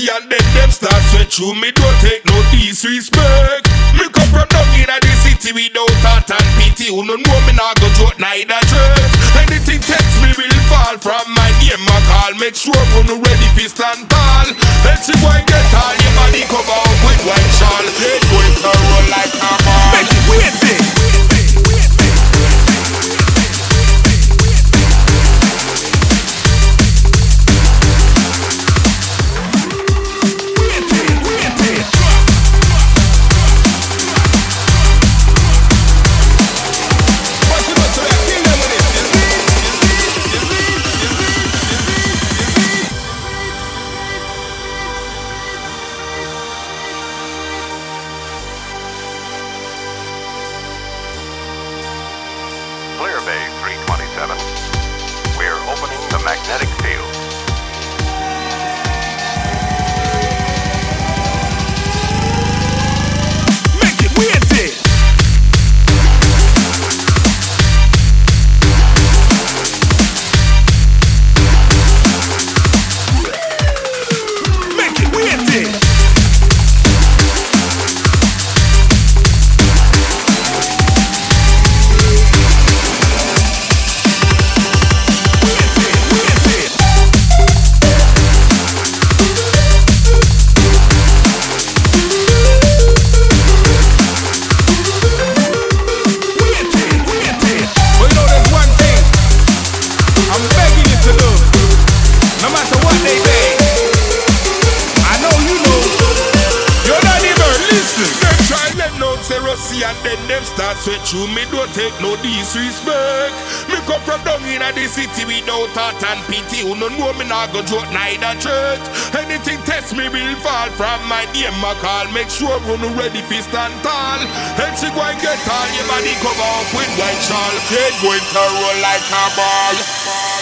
Rusty and then them start sweat through me. Don't take no disrespect. Me come from down in the city without heart and pity. Who no know me not go joke neither church. Anything text me will fall from my name I call. Make sure you no ready for stand tall. Let's see why get all your body cover up with white shawl. Head going to roll like a ball. Make it waiting. Clear Bay 327. We're opening the magnetic field. Make it waiting. Make it waiting. Say Rusty and then them start sweat through me. Don't take no disrespect. Me come from down in the city without heart and pity. Who no know me not go joke neither church. Anything test me will fall from my name I call. Make sure you no ready for stand tall. And she go and get all your body cover up with white shawl. Head going to roll like a ball.